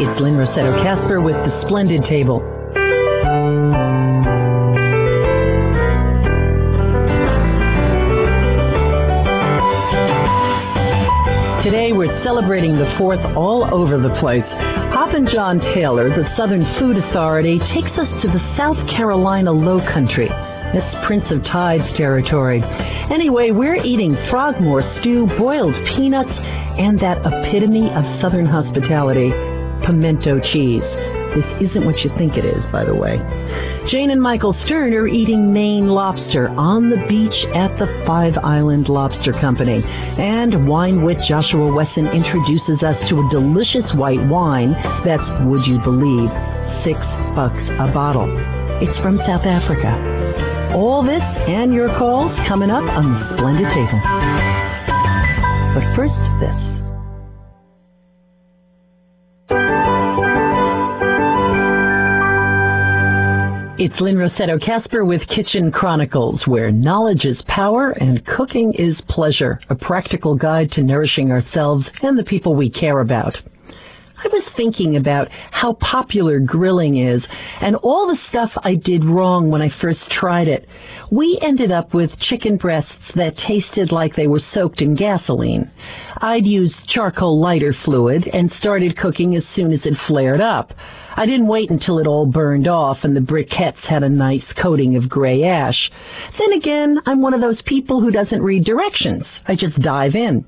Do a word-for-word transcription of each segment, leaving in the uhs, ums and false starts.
It's Lynn Rossetto Kasper with the Splendid Table. Today we're celebrating the fourth all over the place. Hoppin' John Taylor, the Southern Food Authority, takes us to the South Carolina Low Country. It's Prince of Tides territory. Anyway, we're eating frogmore stew, boiled peanuts, and that epitome of Southern hospitality, pimento cheese. This isn't what you think it is, by the way. Jane and Michael Stern are eating Maine lobster on the beach at the Five Island Lobster Company. And Wine Wit Joshua Wesson introduces us to a delicious white wine that's, would you believe, six bucks a bottle. It's from South Africa. All this and your calls coming up on the Splendid Table. But first, this. It's Lynn Rossetto Kasper with Kitchen Chronicles, where knowledge is power and cooking is pleasure, a practical guide to nourishing ourselves and the people we care about. I was thinking about how popular grilling is and all the stuff I did wrong when I first tried it. We ended up with chicken breasts that tasted like they were soaked in gasoline. I'd used charcoal lighter fluid and started cooking as soon as it flared up. I didn't wait until it all burned off and the briquettes had a nice coating of gray ash. Then again, I'm one of those people who doesn't read directions. I just dive in.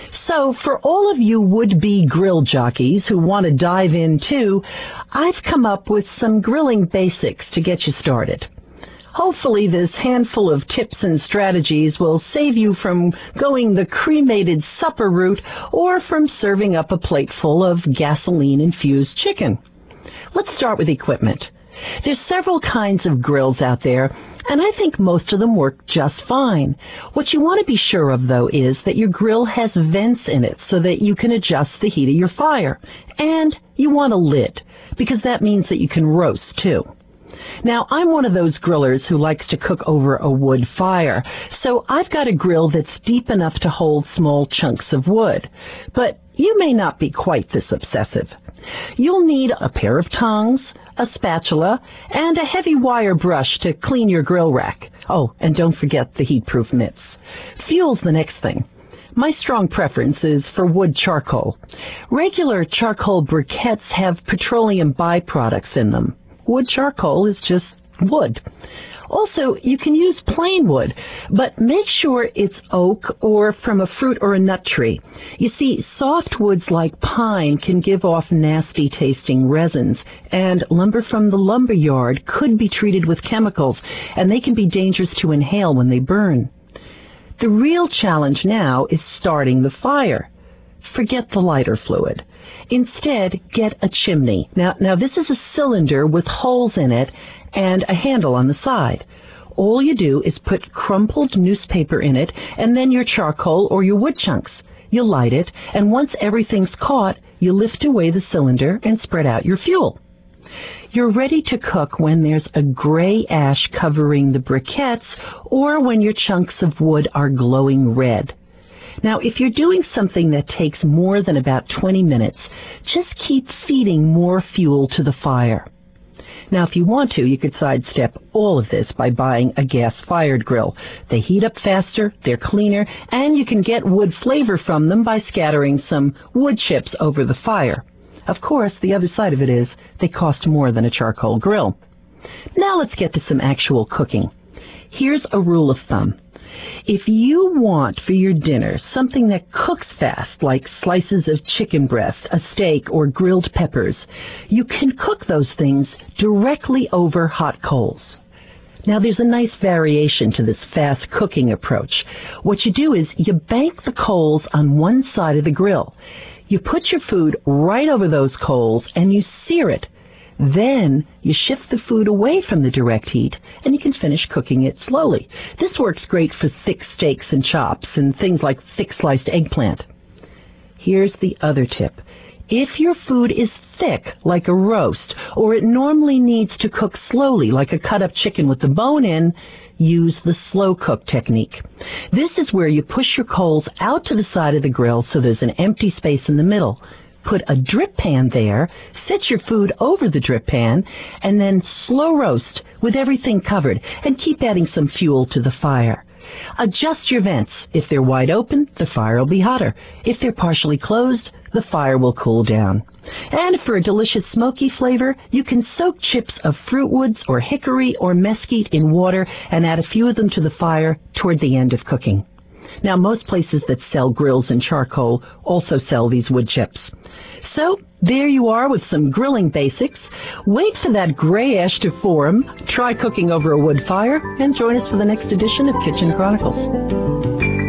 So for all of you would-be grill jockeys who want to dive in too, I've come up with some grilling basics to get you started. Hopefully this handful of tips and strategies will save you from going the cremated supper route or from serving up a plate full of gasoline-infused chicken. Let's start with equipment. There's several kinds of grills out there, and I think most of them work just fine. What you want to be sure of, though, is that your grill has vents in it so that you can adjust the heat of your fire. And you want a lid, because that means that you can roast, too. Now, I'm one of those grillers who likes to cook over a wood fire, so I've got a grill that's deep enough to hold small chunks of wood. But you may not be quite this obsessive. You'll need a pair of tongs, a spatula, and a heavy wire brush to clean your grill rack. Oh, and don't forget the heat-proof mitts. Fuel's the next thing. My strong preference is for wood charcoal. Regular charcoal briquettes have petroleum byproducts in them. Wood charcoal is just wood. Also, you can use plain wood, but make sure it's oak or from a fruit or a nut tree. You see, soft woods like pine can give off nasty-tasting resins, and lumber from the lumber yard could be treated with chemicals, and they can be dangerous to inhale when they burn. The real challenge now is starting the fire. Forget the lighter fluid. Instead, get a chimney. Now, now this is a cylinder with holes in it and a handle on the side. All you do is put crumpled newspaper in it and then your charcoal or your wood chunks. You light it, and once everything's caught, you lift away the cylinder and spread out your fuel. You're ready to cook when there's a gray ash covering the briquettes or when your chunks of wood are glowing red. Now, if you're doing something that takes more than about twenty minutes, just keep feeding more fuel to the fire. Now, if you want to, you could sidestep all of this by buying a gas-fired grill. They heat up faster, they're cleaner, and you can get wood flavor from them by scattering some wood chips over the fire. Of course, the other side of it is they cost more than a charcoal grill. Now let's get to some actual cooking. Here's a rule of thumb. If you want for your dinner something that cooks fast, like slices of chicken breast, a steak, or grilled peppers, you can cook those things directly over hot coals. Now, there's a nice variation to this fast cooking approach. What you do is you bank the coals on one side of the grill. You put your food right over those coals and you sear it. Then you shift the food away from the direct heat and you can finish cooking it slowly. This works great for thick steaks and chops and things like thick sliced eggplant. Here's the other tip. If your food is thick, like a roast, or it normally needs to cook slowly, like a cut-up chicken with the bone in, use the slow cook technique. This is where you push your coals out to the side of the grill so there's an empty space in the middle. Put a drip pan there, set your food over the drip pan, and then slow roast with everything covered, and keep adding some fuel to the fire. Adjust your vents. If they're wide open, the fire will be hotter. If they're partially closed, the fire will cool down. And for a delicious smoky flavor, you can soak chips of fruit woods or hickory or mesquite in water and add a few of them to the fire toward the end of cooking. Now, most places that sell grills and charcoal also sell these wood chips. So, there you are with some grilling basics. Wait for that gray ash to form, try cooking over a wood fire, and join us for the next edition of Kitchen Chronicles.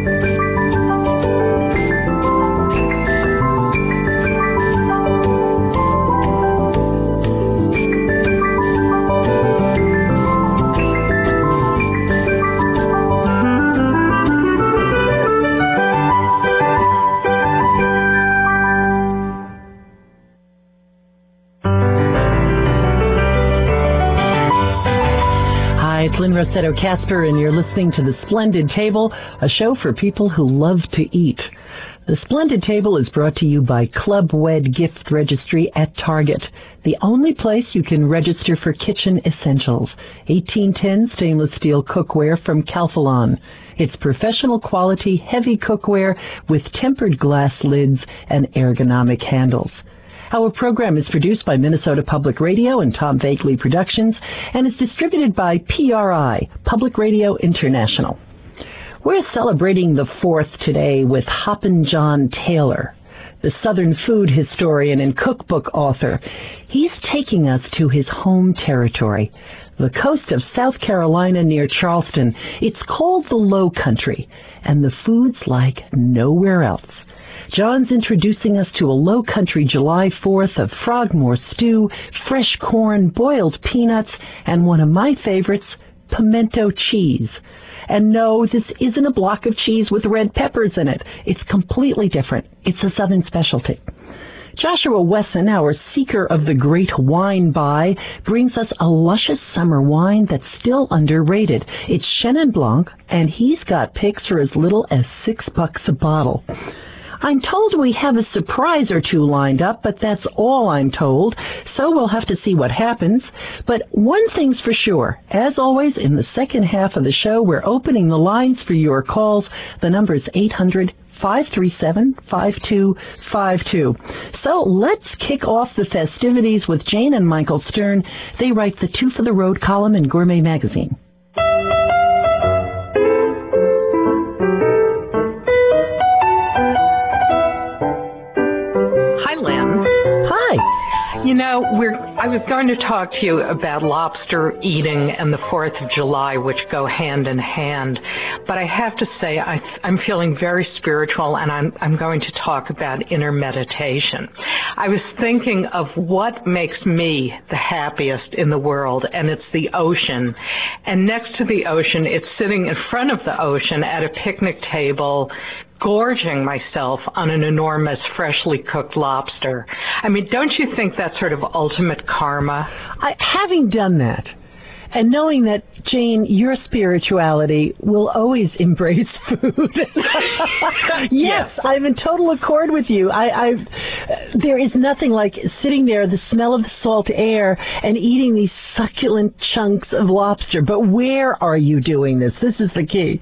It's Lynn Rossetto Kasper, and you're listening to The Splendid Table, a show for people who love to eat. The Splendid Table is brought to you by Club Wed Gift Registry at Target, the only place you can register for kitchen essentials. eighteen ten stainless steel cookware from Calphalon. It's professional quality, heavy cookware with tempered glass lids and ergonomic handles. Our program is produced by Minnesota Public Radio and Tom Vagley Productions and is distributed by P R I, Public Radio International. We're celebrating the fourth today with Hoppin' John Taylor, the Southern food historian and cookbook author. He's taking us to his home territory, the coast of South Carolina near Charleston. It's called the Low Country, and the food's like nowhere else. John's introducing us to a Low Country July fourth of Frogmore stew, fresh corn, boiled peanuts, and one of my favorites, pimento cheese. And no, this isn't a block of cheese with red peppers in it. It's completely different. It's a Southern specialty. Joshua Wesson, our seeker of the great wine buy, brings us a luscious summer wine that's still underrated. It's Chenin Blanc, and he's got picks for as little as six bucks a bottle. I'm told we have a surprise or two lined up, but that's all I'm told, so we'll have to see what happens. But one thing's for sure, as always, in the second half of the show, we're opening the lines for your calls. The number is eight hundred, five three seven, five two five two. So let's kick off the festivities with Jane and Michael Stern. They write the Two for the Road column in Gourmet Magazine. You know, we're, I was going to talk to you about lobster eating and the fourth of July, which go hand in hand. But I have to say, I, I'm feeling very spiritual, and I'm, I'm going to talk about inner meditation. I was thinking of what makes me the happiest in the world, and it's the ocean. And next to the ocean, it's sitting in front of the ocean at a picnic table, gorging myself on an enormous freshly cooked lobster. I mean, don't you think that's sort of ultimate karma? I, having done that, and knowing that, Jane, your spirituality will always embrace food. yes, yes, I'm in total accord with you. I, I've, there is nothing like sitting there, the smell of the salt air, and eating these succulent chunks of lobster. But where are you doing this? This is the key.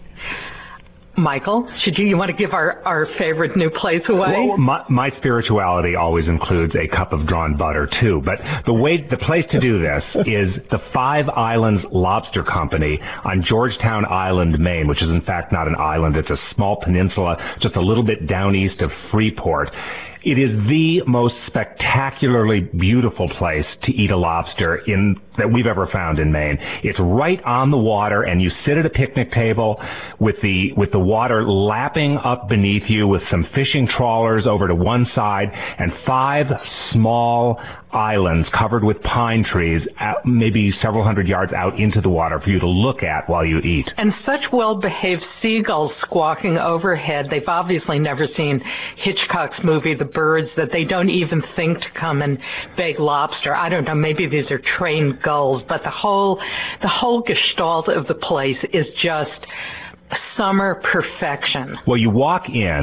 Michael, should you, you want to give our, our favorite new place away? Well, my, my spirituality always includes a cup of drawn butter, too. But the way, the place to do this is the Five Islands Lobster Company on Georgetown Island, Maine, which is in fact not an island. It's a small peninsula just a little bit down east of Freeport. It is the most spectacularly beautiful place to eat a lobster in that we've ever found in Maine. It's right on the water, and you sit at a picnic table with the with the water lapping up beneath you, with some fishing trawlers over to one side and five small islands covered with pine trees, out, maybe several hundred yards out into the water for you to look at while you eat. And such well-behaved seagulls squawking overhead. They've obviously never seen Hitchcock's movie, The Birds, that they don't even think to come and beg lobster. I don't know, maybe these are trained gulls, but the whole, the whole gestalt of the place is just summer perfection. Well, you walk in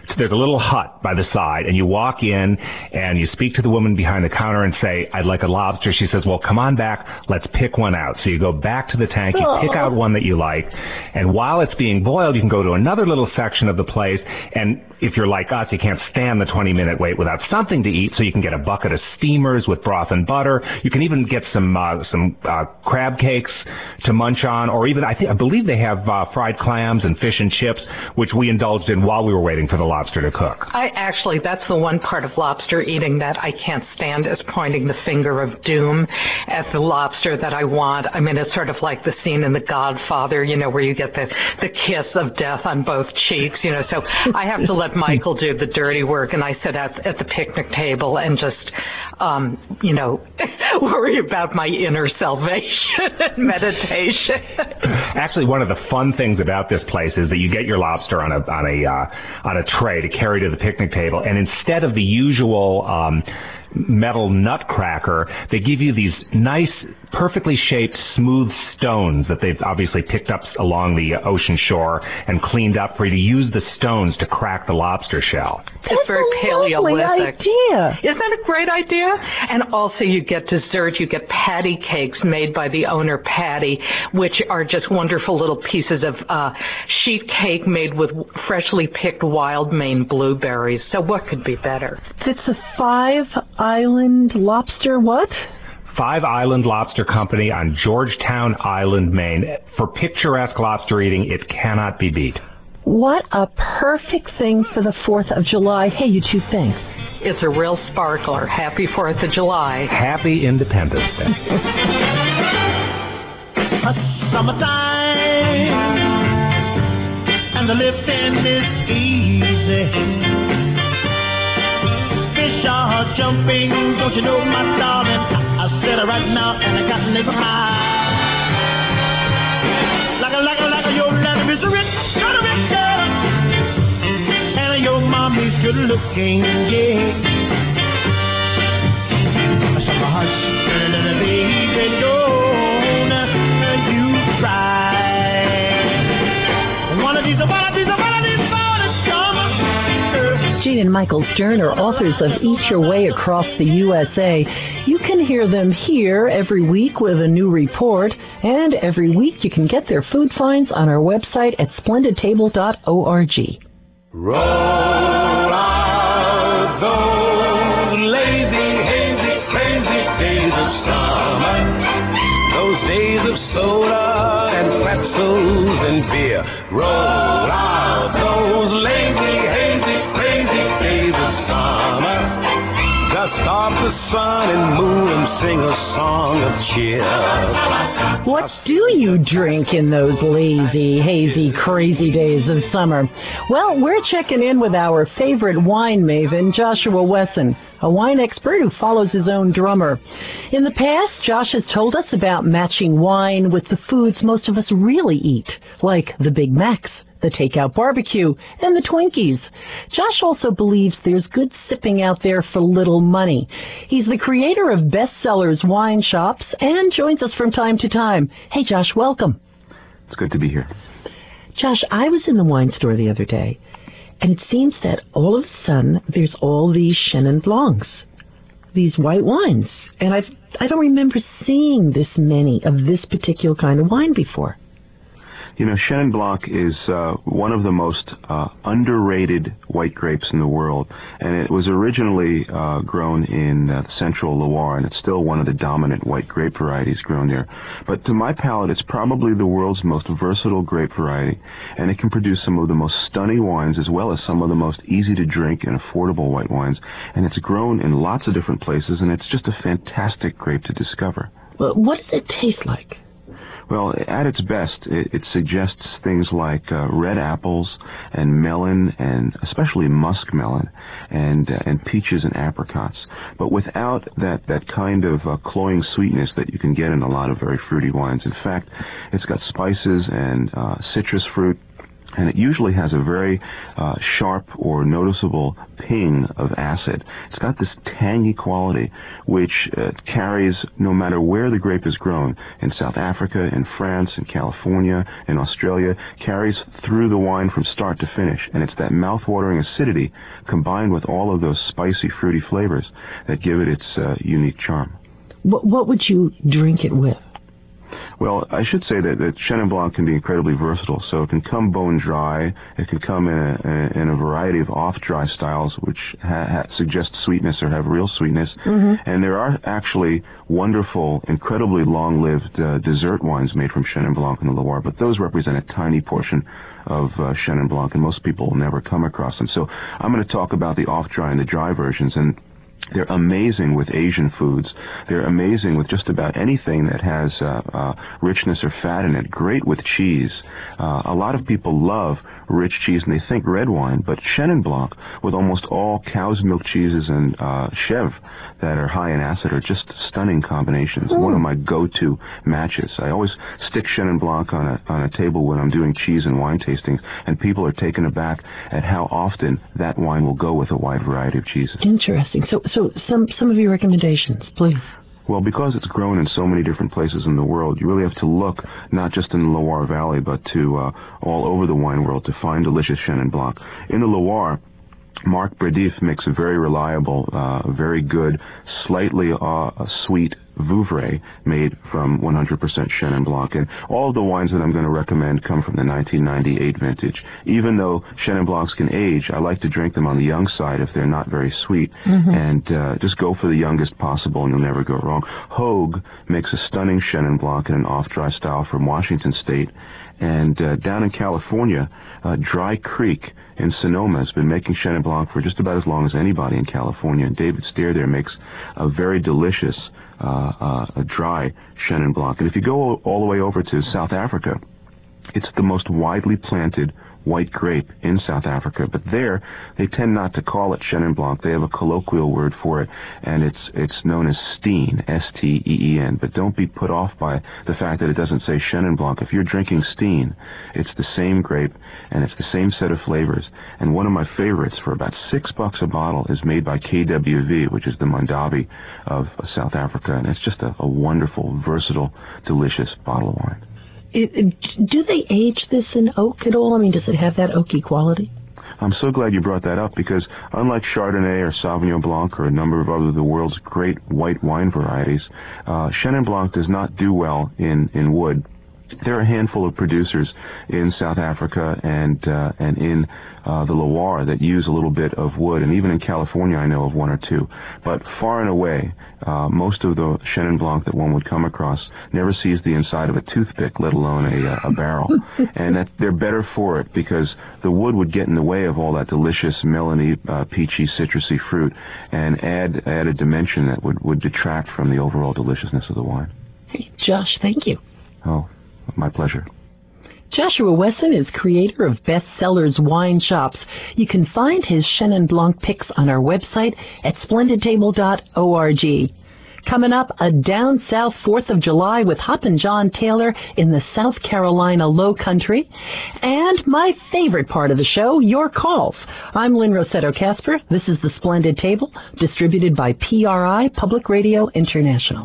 there's a little hut by the side, and you walk in, and you speak to the woman behind the counter and say, I'd like a lobster. She says, well, come on back, let's pick one out. So you go back to the tank, you pick out one that you like, and while it's being boiled, you can go to another little section of the place, and if you're like us, you can't stand the twenty-minute wait without something to eat, so you can get a bucket of steamers with broth and butter. You can even get some uh, some uh, crab cakes to munch on, or even, I think, I believe they have uh, fried clams and fish and chips, which we indulged in while we were waiting for the lobster to cook. I actually, that's the one part of lobster eating that I can't stand, is pointing the finger of doom at the lobster that I want. I mean, it's sort of like the scene in The Godfather, you know, where you get the, the kiss of death on both cheeks, you know, so I have to let Michael do the dirty work, and I sit at, at the picnic table and just, um, you know, worry about my inner salvation and meditation. Actually, one of the fun things about this place is that you get your lobster on a on a uh, on a tray to carry to the picnic table, and instead of the usual um, metal nutcracker, they give you these nice, perfectly shaped, smooth stones that they've obviously picked up along the ocean shore and cleaned up for you to use the stones to crack the lobster shell. It's That's very a Paleolithic. Idea. Isn't that a great idea? And also you get dessert. You get patty cakes made by the owner, Patty, which are just wonderful little pieces of uh, sheet cake made with freshly picked wild Maine blueberries. So what could be better? It's a Five Island Lobster what? Five Island Lobster Company on Georgetown Island, Maine. For picturesque lobster eating, it cannot be beat. What a perfect thing for the fourth of July. Hey, you two, thanks. It's a real sparkler. Happy fourth of July. Happy Independence Day. Summertime, and the lifting is easy. Fish are jumping, don't you know, my darling? I, I said it right now, and I got never mind. Like a, like a, like a, your daddy is a rich, got a rich girl, and your mommy's good looking, yeah. So my heart's little baby, don't you cry. One of these, one of these, one of these mornings come. Gene and Michael Stern are authors of Eat Your Way Across the U S A. You can hear them here every week with a new report, and every week you can get their food finds on our website at splendid table dot org. Roll out those lazy, hazy, crazy days of summer, those days of soda and pretzels and beer. Roll out those lazy, hazy, crazy days of summer. Dust off the sun and moon and sing a song of cheer. What do you drink in those lazy, hazy, crazy days of summer? Well, we're checking in with our favorite wine maven, Joshua Wesson, a wine expert who follows his own drummer. In the past, Josh has told us about matching wine with the foods most of us really eat, like the Big Macs, the takeout barbecue, and the Twinkies. Josh also believes there's good sipping out there for little money. He's the creator of Bestsellers Wine Shops and joins us from time to time. Hey, Josh, welcome. It's good to be here. Josh, I was in the wine store the other day, and it seems that all of a sudden there's all these Chenin Blancs, these white wines, and I've, I don't remember seeing this many of this particular kind of wine before. You know, Chenin Blanc is uh, one of the most uh, underrated white grapes in the world, and it was originally uh, grown in uh, central Loire, and it's still one of the dominant white grape varieties grown there. But to my palate, it's probably the world's most versatile grape variety, and it can produce some of the most stunning wines as well as some of the most easy-to-drink and affordable white wines, and it's grown in lots of different places, and it's just a fantastic grape to discover. Well, what does it taste like? Well, at its best, it, it suggests things like uh, red apples and melon, and especially muskmelon, and uh, and peaches and apricots, but without that, that kind of uh, cloying sweetness that you can get in a lot of very fruity wines. In fact, it's got spices and uh, citrus fruit, And it usually has a very uh, sharp or noticeable ping of acid. It's got this tangy quality which uh, carries no matter where the grape is grown, in South Africa, in France, in California, in Australia, carries through the wine from start to finish. And it's that mouth-watering acidity combined with all of those spicy, fruity flavors that give it its uh, unique charm. What, what would you drink it with? Well, I should say that, that Chenin Blanc can be incredibly versatile. So it can come bone dry. It can come in a, in a variety of off-dry styles, which ha, ha, suggest sweetness or have real sweetness. Mm-hmm. And there are actually wonderful, incredibly long-lived uh, dessert wines made from Chenin Blanc in the Loire, but those represent a tiny portion of uh, Chenin Blanc, and most people will never come across them. So I'm going to talk about the off-dry and the dry versions, and they're amazing with Asian foods. They're amazing with just about anything that has uh, uh, richness or fat in it. Great with cheese. Uh, a lot of people love rich cheese, and they think red wine, but Chenin Blanc, with almost all cow's milk cheeses and uh, Chèvre that are high in acid, are just stunning combinations. Mm. One of my go-to matches. I always stick Chenin Blanc on a, on a table when I'm doing cheese and wine tastings, and people are taken aback at how often that wine will go with a wide variety of cheeses. Interesting. So, so some, some of your recommendations, please. Well, because it's grown in so many different places in the world, you really have to look not just in the Loire Valley, but to uh, all over the wine world to find delicious Chenin Blanc. In the Loire, Marc Bredif makes a very reliable, uh, very good, slightly uh, sweet Vouvray made from one hundred percent Chenin Blanc. And all of the wines that I'm going to recommend come from the nineteen ninety-eight vintage. Even though Chenin Blancs can age, I like to drink them on the young side if they're not very sweet. Mm-hmm. And uh, just go for the youngest possible and you'll never go wrong. Hogue makes a stunning Chenin Blanc in an off-dry style from Washington State. And uh, down in California, uh, Dry Creek in Sonoma has been making Chenin Blanc for just about as long as anybody in California. And David Steer there makes a very delicious uh, uh, a dry Chenin Blanc. And if you go all the way over to South Africa, it's the most widely planted white grape in South Africa, but there they tend not to call it Chenin Blanc. They have a colloquial word for it, and it's it's known as Steen, S T E E N. But don't be put off by the fact that it doesn't say Chenin Blanc. If you're drinking Steen, it's the same grape, and it's the same set of flavors. And one of my favorites, for about six bucks a bottle, is made by K W V, which is the Mondavi of South Africa, and it's just a, a wonderful, versatile, delicious bottle of wine. It, it, do they age this in oak at all? I mean, does it have that oaky quality? I'm so glad you brought that up, because unlike Chardonnay or Sauvignon Blanc or a number of other of the world's great white wine varieties, uh, Chenin Blanc does not do well in, in wood. There are a handful of producers in South Africa and uh, and in uh, the Loire that use a little bit of wood, and even in California I know of one or two. But far and away, uh, most of the Chenin Blanc that one would come across never sees the inside of a toothpick, let alone a, a barrel. And that they're better for it, because the wood would get in the way of all that delicious melony, uh, peachy, citrusy fruit, and add add a dimension that would, would detract from the overall deliciousness of the wine. Hey, Josh, thank you. Oh, my pleasure. Joshua Wesson is creator of Bestsellers Wine Shops. You can find his Chenin Blanc picks on our website at splendid table dot org. Coming up, a down south fourth of July with Hoppin' John Taylor in the South Carolina Low Country. And my favorite part of the show, your calls. I'm Lynn Rossetto Kasper. This is the Splendid Table, distributed by P R I Public Radio International.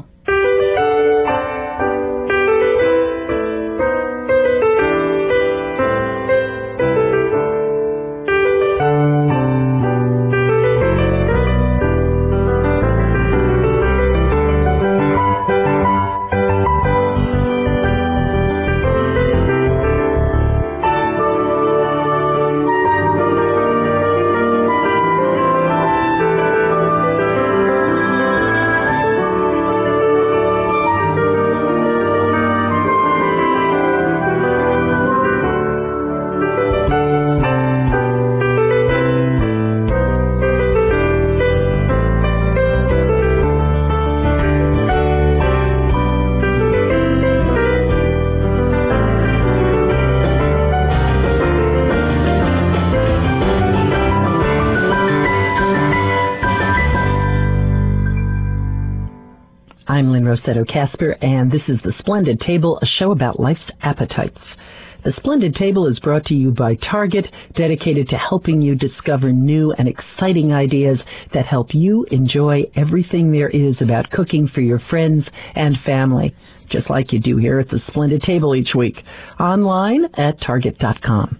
I'm Lynn Rossetto Kasper, and this is The Splendid Table, a show about life's appetites. The Splendid Table is brought to you by Target, dedicated to helping you discover new and exciting ideas that help you enjoy everything there is about cooking for your friends and family, just like you do here at the Splendid Table each week. Online at target dot com.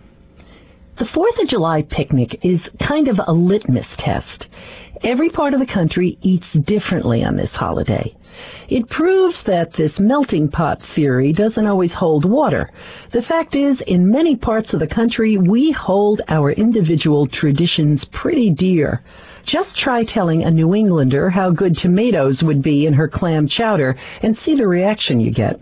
The fourth of July picnic is kind of a litmus test. Every part of the country eats differently on this holiday. It proves that this melting pot theory doesn't always hold water. The fact is, in many parts of the country, we hold our individual traditions pretty dear. Just try telling a New Englander how good tomatoes would be in her clam chowder and see the reaction you get.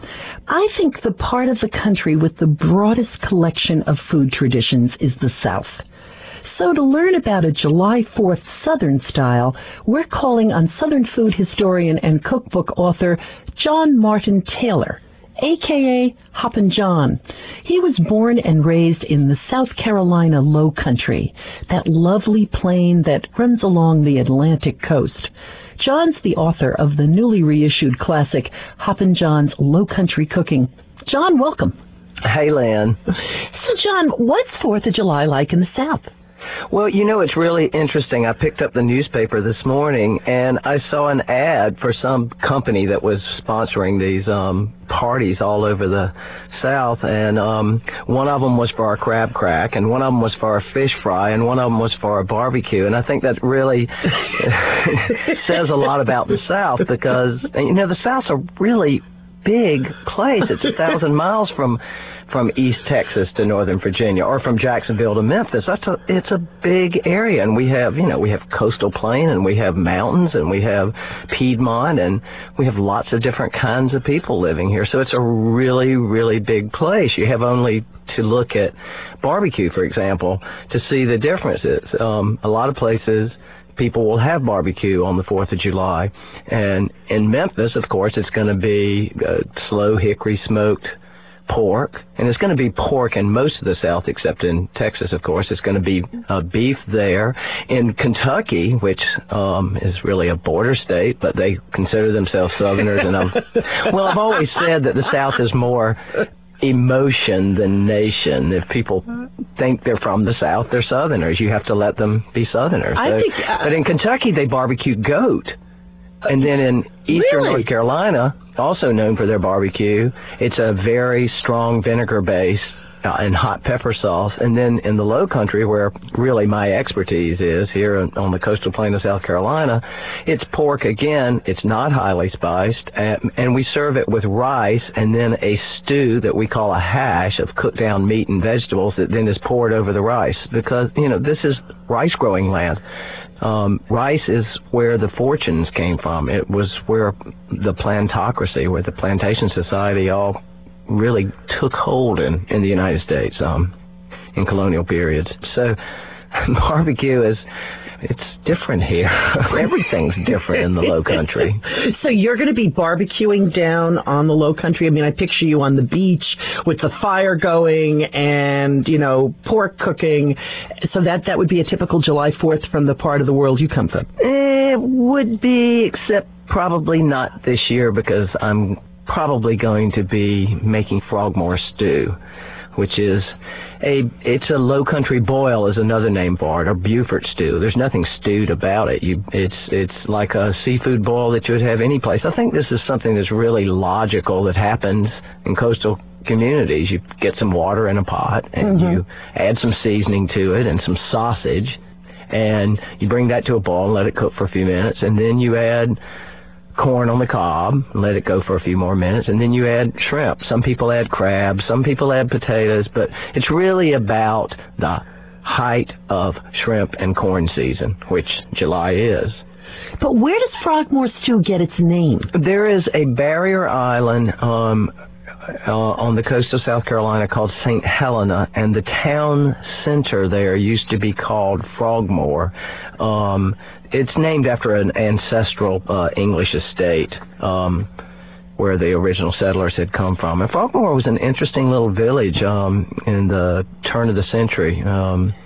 I think the part of the country with the broadest collection of food traditions is the South. So to learn about a July fourth Southern style, we're calling on Southern food historian and cookbook author John Martin Taylor, a k a. Hoppin' John. He was born and raised in the South Carolina Low Country, that lovely plain that runs along the Atlantic coast. John's the author of the newly reissued classic, Hoppin' John's Low Country Cooking. John, welcome. Hey, Lynn. So, John, what's fourth of July like in the South? Well, you know, it's really interesting. I picked up the newspaper this morning, and I saw an ad for some company that was sponsoring these um, parties all over the South, and um, one of them was for our crab crack, and one of them was for our fish fry, and one of them was for our barbecue. And I think that really says a lot about the South, because, you know, the South's a really big place. It's a thousand miles from from East Texas to Northern Virginia, or from Jacksonville to Memphis. That's a, it's a big area, and we have, you know, we have coastal plain, and we have mountains, and we have Piedmont, and we have lots of different kinds of people living here. So it's a really, really big place. You have only to look at barbecue, for example, to see the differences. Um, a lot of places, people will have barbecue on the fourth of July. And in Memphis, of course, it's going to be uh, slow hickory smoked pork, and it's going to be pork in most of the South, except in Texas, of course. It's going to be uh, beef there. In Kentucky, which um, is really a border state, but they consider themselves Southerners, and I'm, well, I've always said that the South is more emotion than nation. If people think they're from the South, they're Southerners. You have to let them be Southerners. I so, think, uh, but in Kentucky, they barbecue goat. And then in eastern really? North Carolina, also known for their barbecue, it's a very strong vinegar base uh, and hot pepper sauce. And then in the Low Country, where really my expertise is, here on the coastal plain of South Carolina, it's pork again. It's not highly spiced, and, and we serve it with rice and then a stew that we call a hash of cooked down meat and vegetables that then is poured over the rice, because, you know, this is rice growing land. Um, rice is where the fortunes came from. It was where the plantocracy, where the plantation society all really took hold in, in the United States um, in colonial periods. So barbecue is, it's different here. Everything's different in the Low Country. So you're going to be barbecuing down on the Low Country. I mean, I picture you on the beach with the fire going and, you know, pork cooking. So that, that would be a typical July fourth from the part of the world you come from. It would be, except probably not this year, because I'm probably going to be making Frogmore stew, which is a, it's a Low Country boil is another name for it, or Beaufort stew. There's nothing stewed about it. You, it's, it's like a seafood boil that you would have any place. I think this is something that's really logical that happens in coastal communities. You get some water in a pot, and mm-hmm. you add some seasoning to it and some sausage, and you bring that to a boil and let it cook for a few minutes, and then you add corn on the cob, let it go for a few more minutes, and then you add shrimp. Some people add crabs, some people add potatoes, but it's really about the height of shrimp and corn season, which July is. But where does Frogmore stew get its name? There is a barrier island um, uh, on the coast of South Carolina called Saint Helena, and the town center there used to be called Frogmore. Um, It's named after an ancestral uh, English estate um, where the original settlers had come from. And Frogmore was an interesting little village um, in the turn of the century. Um,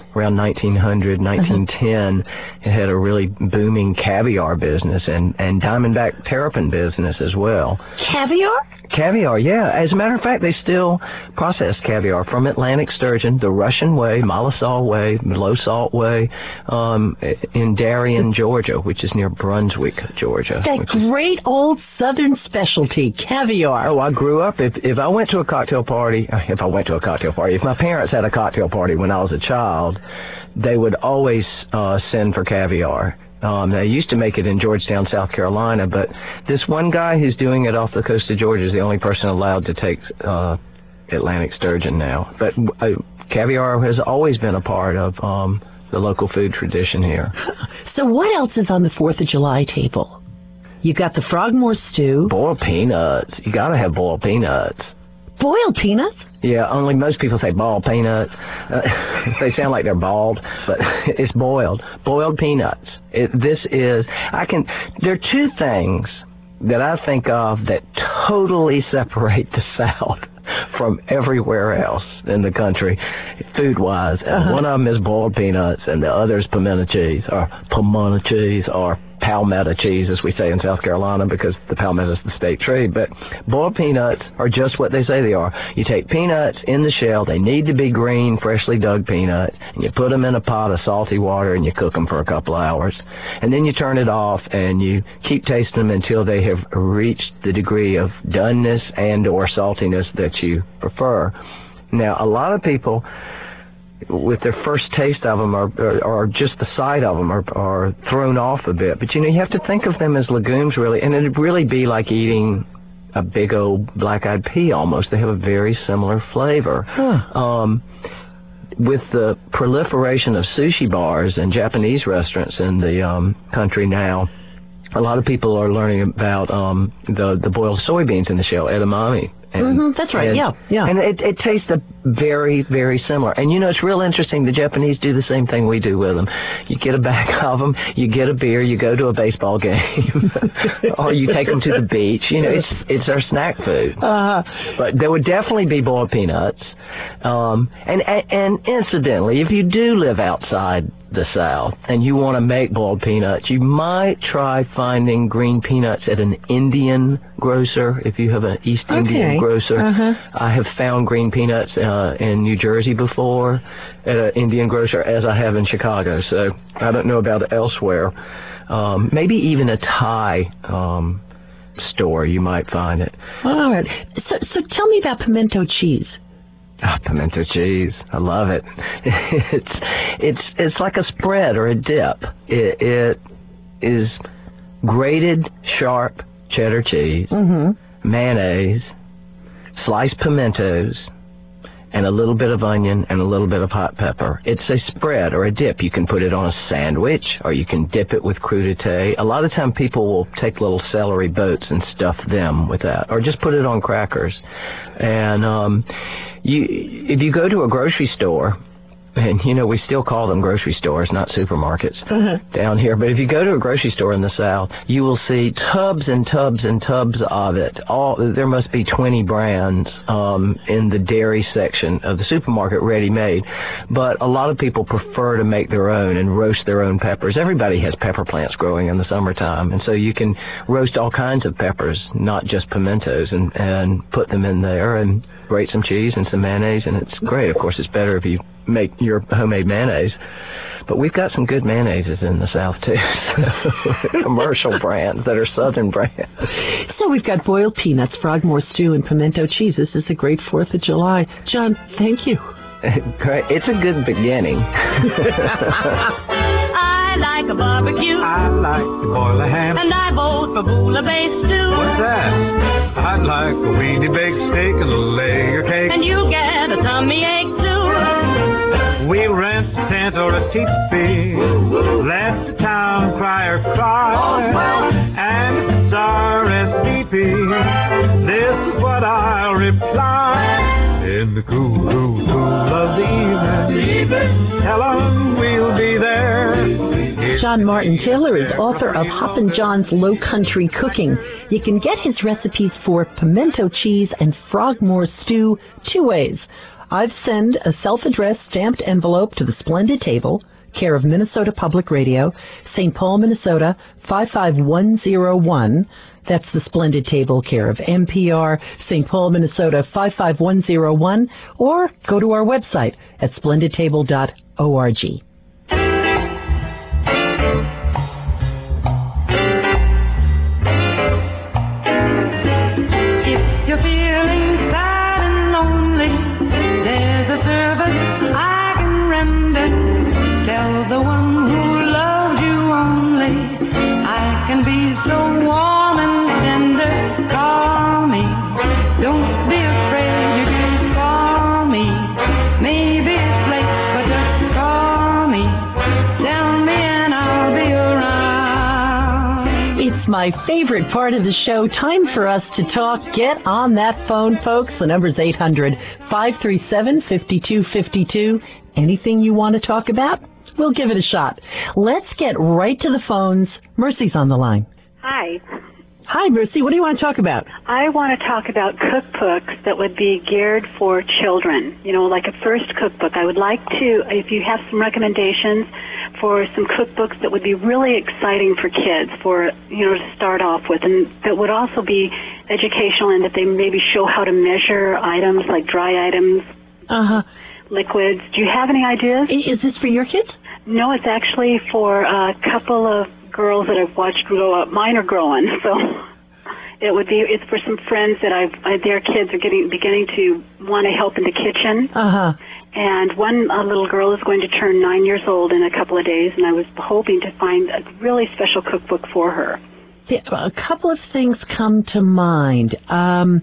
around nineteen hundred, nineteen ten. Uh-huh. It had a really booming caviar business and, and Diamondback terrapin business as well. Caviar? Caviar, yeah. As a matter of fact, they still process caviar from Atlantic sturgeon, the Russian way, Molosol way, low salt way, um, in Darien, Georgia, which is near Brunswick, Georgia. That great is... old southern specialty, caviar. Oh, I grew up, if, if I went to a cocktail party, if I went to a cocktail party, if my parents had a cocktail party when I was a child, they would always uh, send for caviar. Um, they used to make it in Georgetown, South Carolina, but this one guy who's doing it off the coast of Georgia is the only person allowed to take uh, Atlantic sturgeon now. But uh, caviar has always been a part of um, the local food tradition here. So what else is on the fourth of July table? You got the Frogmore stew. Boiled peanuts. You got to have boiled peanuts. Boiled peanuts? Yeah, only most people say bald peanuts. Uh, they sound like they're bald, but it's boiled. Boiled peanuts. It, this is, I can, there are two things that I think of that totally separate the South from everywhere else in the country, food-wise. And uh-huh. One of them is boiled peanuts, and the other is pimento cheese, or pimento cheese, or palmetto cheese, as we say in South Carolina, because the palmetto is the state tree. But boiled peanuts are just what they say they are. You take peanuts in the shell. They need to be green, freshly dug peanuts, and you put them in a pot of salty water, and you cook them for a couple of hours. And then you turn it off, and you keep tasting them until they have reached the degree of doneness and or saltiness that you prefer. Now, a lot of people, with their first taste of them, or, or, or just the sight of them, are, are thrown off a bit. But, you know, you have to think of them as legumes, really, and it'd really be like eating a big old black-eyed pea almost. They have a very similar flavor. Huh. Um, with the proliferation of sushi bars and Japanese restaurants in the um, country now, a lot of people are learning about um, the, the boiled soybeans in the shell, edamame. And, mm-hmm, that's right, and, yeah, yeah. And it, it tastes a very, very similar. And, you know, it's real interesting. The Japanese do the same thing we do with them. You get a bag of them, you get a beer, you go to a baseball game, or you take them to the beach. You know, it's it's our snack food. Uh, but there would definitely be boiled peanuts. Um, and, and, and incidentally, if you do live outside the South and you want to make boiled peanuts, you might try finding green peanuts at an Indian grocer, if you have an East okay. Indian grocer. Uh-huh. I have found green peanuts uh, in New Jersey before at an Indian grocer, as I have in Chicago, so I don't know about it elsewhere. Um, maybe even a Thai um, store, you might find it. All right. So, so tell me about pimento cheese. Ah, pimento cheese. I love it. It's it's it's like a spread or a dip. It, it is grated sharp cheddar cheese, mm-hmm. mayonnaise, sliced pimentos, and a little bit of onion and a little bit of hot pepper. It's a spread or a dip. You can put it on a sandwich, or you can dip it with crudité. A lot of time people will take little celery boats and stuff them with that, or just put it on crackers. And um, you, if you go to a grocery store, and, you know, we still call them grocery stores, not supermarkets uh-huh. down here. But if you go to a grocery store in the South, you will see tubs and tubs and tubs of it. All there must be twenty brands um, in the dairy section of the supermarket, ready-made. But a lot of people prefer to make their own and roast their own peppers. Everybody has pepper plants growing in the summertime, and so you can roast all kinds of peppers, not just pimentos, and, and put them in there and grate some cheese and some mayonnaise, and it's great. Of course, it's better if you make your homemade mayonnaise. But we've got some good mayonnaises in the South, too. Commercial brands that are Southern brands. So we've got boiled peanuts, Frogmore stew, and pimento cheese. This is a great fourth of July. John, thank you. Great. It's a good beginning. I like a barbecue. I like to boil a ham. And I vote for bouillabaisse stew. What's that? I'd like a weenie baked steak and a layer cake. And you get a tummy ache too. We rent a tent or a teepee. Let the town crier cry. Oh, well. And if it's R S V P, this is what I'll reply. In the cool, cool, cool of the evening, tell 'em we'll be there. John Martin Taylor is author of Hoppin' John's Low Country Cooking. You can get his recipes for pimento cheese and Frogmore stew two ways. I've sent a self-addressed stamped envelope to the Splendid Table, care of Minnesota Public Radio, Saint Paul, Minnesota, five five one zero one. That's the Splendid Table, care of N P R, Saint Paul, Minnesota, five five one zero one, or go to our website at splendid table dot org. My favorite part of the show. Time for us to talk. Get on that phone, folks. The number's eight hundred, five three seven, five two five two. Anything you want to talk about? We'll give it a shot. Let's get right to the phones. Mercy's on the line. Hi. Hi, Mercy. What do you want to talk about? I want to talk about cookbooks that would be geared for children. You know, like a first cookbook. I would like to, if you have some recommendations for some cookbooks that would be really exciting for kids, for, you know, to start off with, and that would also be educational in that they maybe show how to measure items like dry items, uh-huh. liquids. Do you have any ideas? Is this for your kids? No, it's actually for a couple of girls that I've watched grow up. Mine are growing, so it would be. It's for some friends that I've. I, their kids are getting beginning to want to help in the kitchen. Uh huh. And one uh, little girl is going to turn nine years old in a couple of days, and I was hoping to find a really special cookbook for her. Yeah, a couple of things come to mind. Um,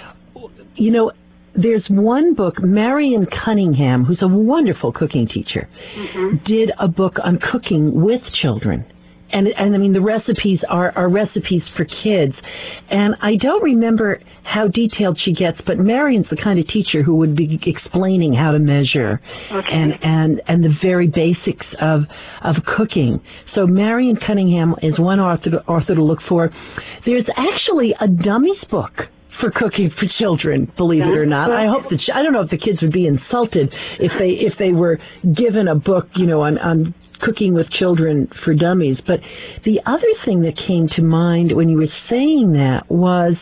you know, there's one book, Marion Cunningham, who's a wonderful cooking teacher, mm-hmm. did a book on cooking with children. And, and I mean, the recipes are, are recipes for kids. And I don't remember how detailed she gets, but Marion's the kind of teacher who would be explaining how to measure okay. and, and, and the very basics of, of cooking. So Marion Cunningham is one author to, author to look for. There's actually a dummies book for cooking for children, believe it or not. I hope that, I don't know if the kids would be insulted if they, if they were given a book, you know, on, on cooking with children for dummies. But the other thing that came to mind when you were saying that was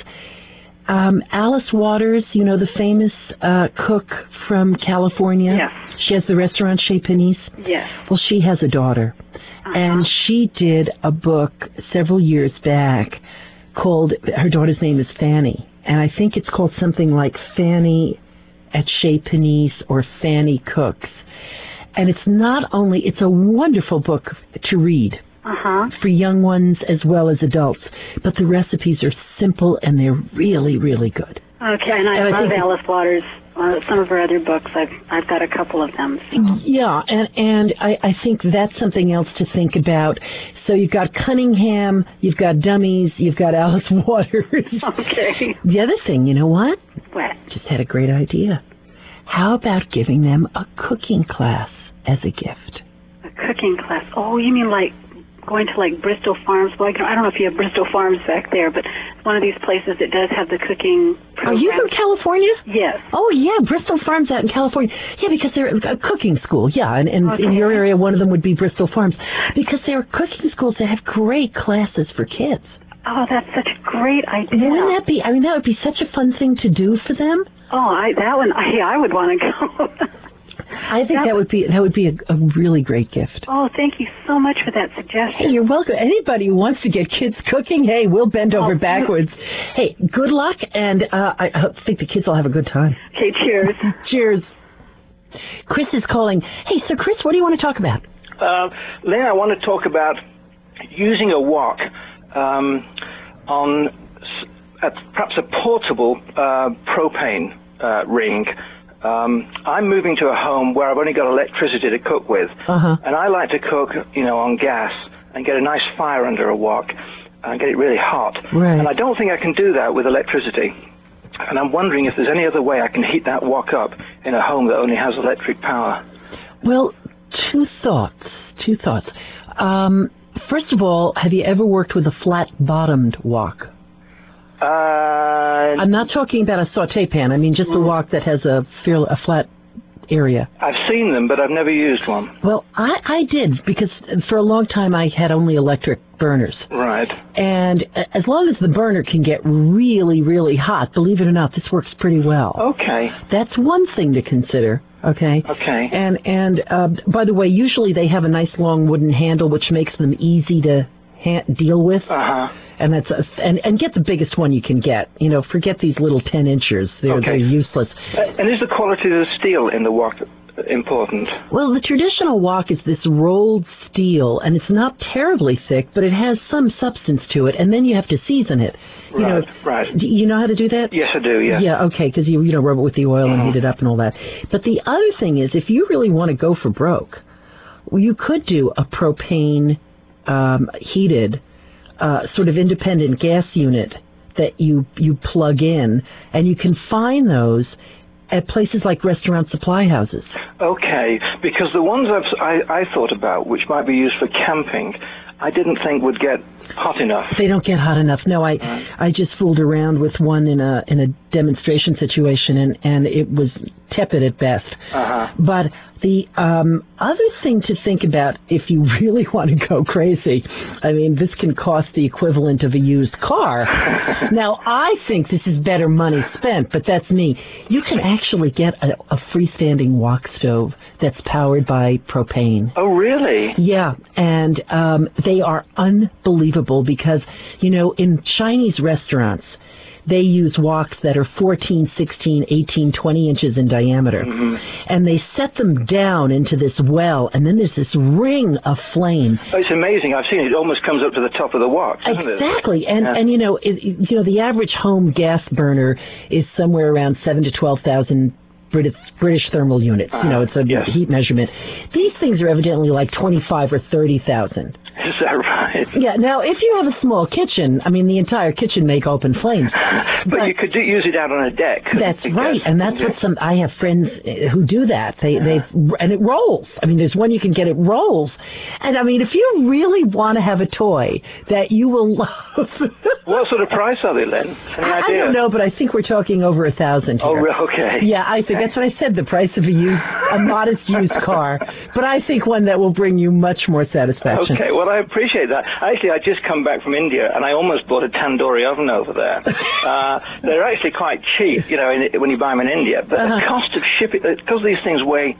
um, Alice Waters, you know, the famous uh, cook from California. Yes. She has the restaurant Chez Panisse. Yes. Well, she has a daughter. Uh-huh. And she did a book several years back called, her daughter's name is Fanny. And I think it's called something like Fanny at Chez Panisse or Fanny Cooks. And it's not only, it's a wonderful book to read uh-huh. for young ones as well as adults, but the recipes are simple and they're really, really good. Okay, and I and love I Alice Waters. Uh, some of her other books, I've I've got a couple of them. So. Yeah, and and I, I think that's something else to think about. So you've got Cunningham, you've got dummies, you've got Alice Waters. Okay. The other thing, you know what? What? Just had a great idea. How about giving them a cooking class as a gift? A cooking class. Oh, you mean like going to like Bristol Farms? Well, I don't know if you have Bristol Farms back there, but it's one of these places that does have the cooking program. Are you from California? Yes. Oh, yeah, Bristol Farms out in California. Yeah, because they're a cooking school. Yeah, and, and okay. in your area, one of them would be Bristol Farms. Because they're cooking schools that have great classes for kids. Oh, that's such a great idea. Wouldn't that be, I mean, that would be such a fun thing to do for them. Oh, I, that one, I, I would want to go. I think that, that would be that would be a, a really great gift. Oh, thank you so much for that suggestion. Hey, you're welcome. Anybody who wants to get kids cooking, hey, we'll bend over oh, backwards. Hey, good luck, and uh, I think the kids will have a good time. Okay, cheers. Cheers. Chris is calling. Hey, so Chris, what do you want to talk about? Uh, Lynn, I want to talk about using a wok um, on a, perhaps a portable uh, propane uh, ring. Um, I'm moving to a home where I've only got electricity to cook with, uh-huh. and I like to cook, you know, on gas and get a nice fire under a wok and get it really hot. Right. And I don't think I can do that with electricity. And I'm wondering if there's any other way I can heat that wok up in a home that only has electric power. Well, two thoughts. Two thoughts. Um, first of all, have you ever worked with a flat-bottomed wok? Uh, I'm not talking about a saute pan. I mean just a wok that has a fairly, a flat area. I've seen them, but I've never used one. Well, I, I did, because for a long time I had only electric burners. Right. And as long as the burner can get really, really hot, believe it or not, this works pretty well. Okay. That's one thing to consider. Okay. Okay. And and uh, by the way, usually they have a nice long wooden handle, which makes them easy to ha- deal with. Uh huh. And that's a, and and get the biggest one you can get. You know, forget these little ten inchers. They're Okay. they're useless. Uh, and is the quality of the steel in the wok important? Well, the traditional wok is this rolled steel, and it's not terribly thick, but it has some substance to it. And then you have to season it. You Right. know, Right. Do you know how to do that? Yes, I do. Yes. Yeah, okay, because you you know rub it with the oil and heat it up and all that. But the other thing is, if you really want to go for broke, well, you could do a propane um, heated uh, sort of independent gas unit that you you plug in, and you can find those at places like restaurant supply houses. Okay, because the ones I've, I, I thought about, which might be used for camping, I didn't think would get hot enough. They don't get hot enough. No, I Right. I just fooled around with one in a in a demonstration situation, and and it was tepid at best. Uh-huh. But the um, other thing to think about, if you really want to go crazy, I mean, this can cost the equivalent of a used car. Now, I think this is better money spent, but that's me. You can actually get a, a freestanding wok stove that's powered by propane. Oh, really? Yeah, and um, they are unbelievable because, you know, in Chinese restaurants, they use woks that are fourteen, sixteen, eighteen, twenty inches in diameter. Mm-hmm. And they set them down into this well, and then there's this ring of flame. Oh, it's amazing. I've seen it. It almost comes up to the top of the wok, doesn't it? Exactly. And, Yeah. and you know, it, you know, the average home gas burner is somewhere around seven to twelve thousand British, British thermal units. Uh, you know, it's a yes. heat measurement. These things are evidently like twenty-five or thirty thousand. Is that right? Yeah. Now, if you have a small kitchen, I mean, the entire kitchen may go up in flames. But, you could do, use it out on a deck. That's I right, guess. and that's Yeah. what some. I have friends uh, who do that. They they and it rolls. I mean, there's one you can get. It rolls, and I mean, if you really want to have a toy that you will love. What sort of price are they, Len? Any I idea? don't know, but I think we're talking over a thousand here. Oh, re- okay. Yeah, I think that's what I said. The price of a used, a modest used car, but I think one that will bring you much more satisfaction. Okay, well, I appreciate that. Actually, I just come back from India, and I almost bought a tandoori oven over there. uh, they're actually quite cheap, you know, in, when you buy them in India. But Uh-huh. the cost of shipping, because these things weigh,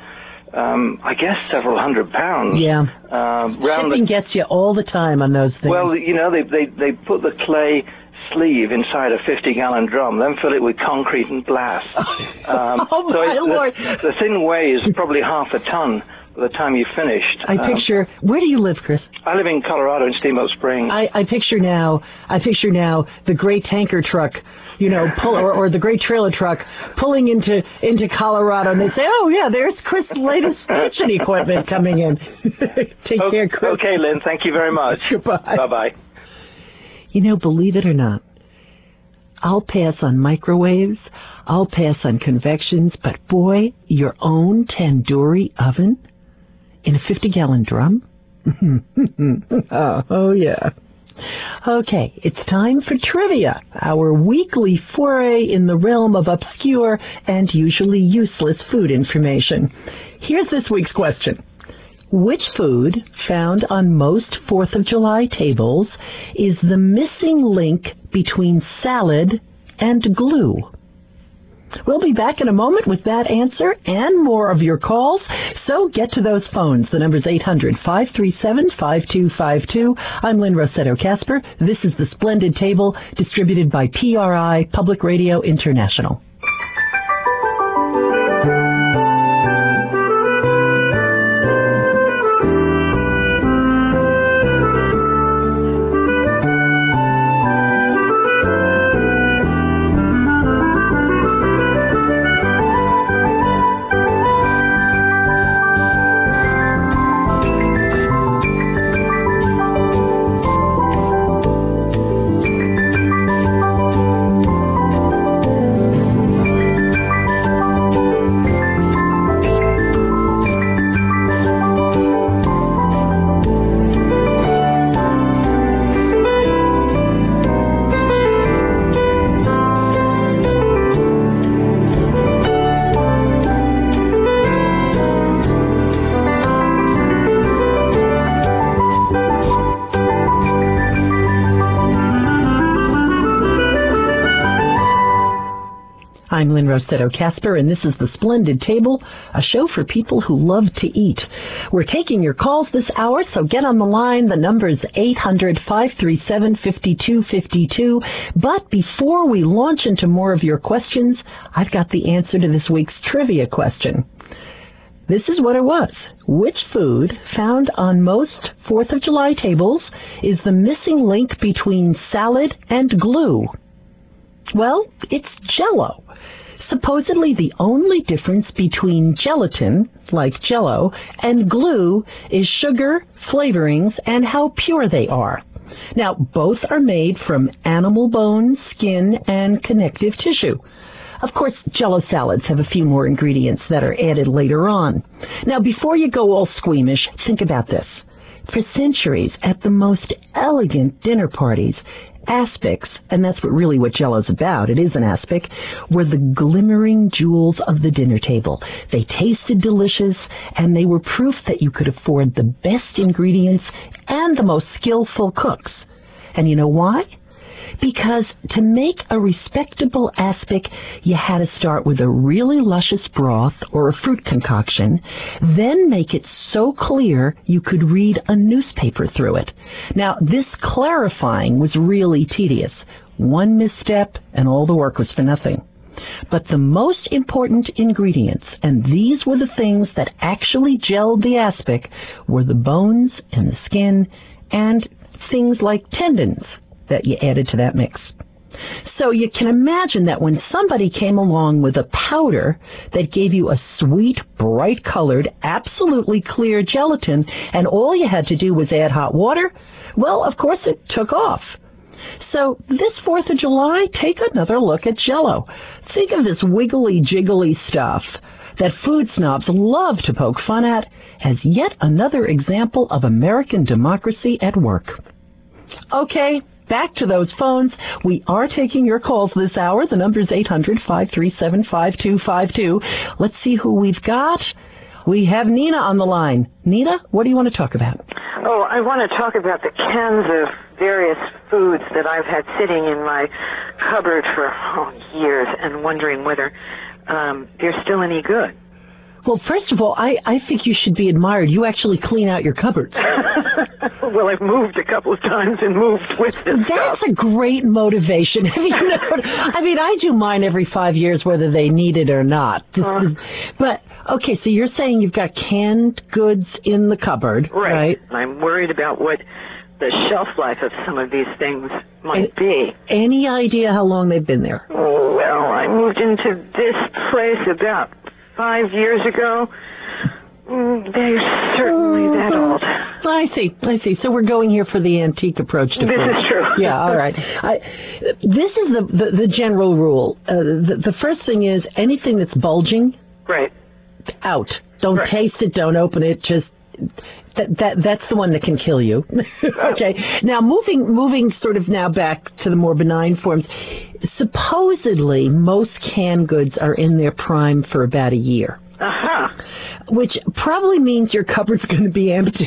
um, I guess, several hundred pounds. Yeah. Uh, round Shipping the, gets you all the time on those things. well, you know, they, they, they put the clay sleeve inside a fifty-gallon drum, then fill it with concrete and blast. Um, Oh, so my it's, Lord. the, the thing weighs probably half a ton by the time you've finished. I Um, picture. Where do you live, Chris? I live in Colorado in Steamboat Springs. I, I picture now. I picture now the great tanker truck, you know, pull, or, or the great trailer truck pulling into into Colorado, and they say, "Oh yeah, there's Chris' latest kitchen equipment coming in." Take O- care, Chris. Okay, Lynn. Thank you very much. Goodbye. Bye-bye. You know, believe it or not, I'll pass on microwaves, I'll pass on convections, but boy, your own tandoori oven in a fifty-gallon drum? oh, oh, yeah. Okay, it's time for trivia, our weekly foray in the realm of obscure and usually useless food information. Here's this week's question. Which food, found on most fourth of July tables, is the missing link between salad and glue? We'll be back in a moment with that answer and more of your calls, so get to those phones. The number's eight hundred, five three seven, five two five two. I'm Lynn Rossetto-Kasper. This is The Splendid Table, distributed by P R I, Public Radio International. I'm Lynn Rossetto Casper, and this is The Splendid Table, a show for people who love to eat. We're taking your calls this hour, so get on the line. The number's eight hundred, five three seven, five two five two. But before we launch into more of your questions, I've got the answer to this week's trivia question. This is what it was. Which food found on most fourth of July tables is the missing link between salad and glue? Well, it's Jell-O. Supposedly the only difference between gelatin, like Jell-O, and glue is sugar, flavorings, and how pure they are. Now, both are made from animal bones, skin, and connective tissue. Of course, Jell-O salads have a few more ingredients that are added later on. Now, before you go all squeamish, think about this. For centuries, at the most elegant dinner parties, aspics, and that's what really what Jell-O's about, it is an aspic, were the glimmering jewels of the dinner table. They tasted delicious, and they were proof that you could afford the best ingredients and the most skillful cooks. And you know why? Because to make a respectable aspic, you had to start with a really luscious broth or a fruit concoction, then make it so clear you could read a newspaper through it. Now, this clarifying was really tedious. One misstep and all the work was for nothing. But the most important ingredients, and these were the things that actually gelled the aspic, were the bones and the skin and things like tendons that you added to that mix. So you can imagine that when somebody came along with a powder that gave you a sweet, bright-colored, absolutely clear gelatin, and all you had to do was add hot water, well, of course it took off. So this fourth of July, take another look at Jell-O. Think of this wiggly-jiggly stuff that food snobs love to poke fun at as yet another example of American democracy at work. Okay, back to those phones. We are taking your calls this hour. The number is eight hundred, five three seven, five two five two. Let's see who we've got. We have Nina on the line. Nina, what do you want to talk about? Oh, I want to talk about the cans of various foods that I've had sitting in my cupboard for oh, years and wondering whether um, they're still any good. Well, first of all, I, I think you should be admired. You actually clean out your cupboards. Well, I've moved a couple of times and moved with this That's stuff. a great motivation. I mean, you know, I mean, I do mine every five years, whether they need it or not. This uh, is, but, okay, so you're saying you've got canned goods in the cupboard, right? right? I'm worried about what the shelf life of some of these things might be. Any idea how long they've been there? Oh, well, I moved into this place about five years ago. Mm, they're certainly that old. I see, I see. So we're going here for the antique approach to This food. is true. Yeah, all right. I, this is the, the, the general rule. Uh, the, the first thing is anything that's bulging, right, out. Don't right. taste it, don't open it, just... That, that that's the one that can kill you. Okay. Now moving moving sort of now back to the more benign forms. Supposedly most canned goods are in their prime for about a year. Uh-huh. Which probably means your cupboard's going to be empty.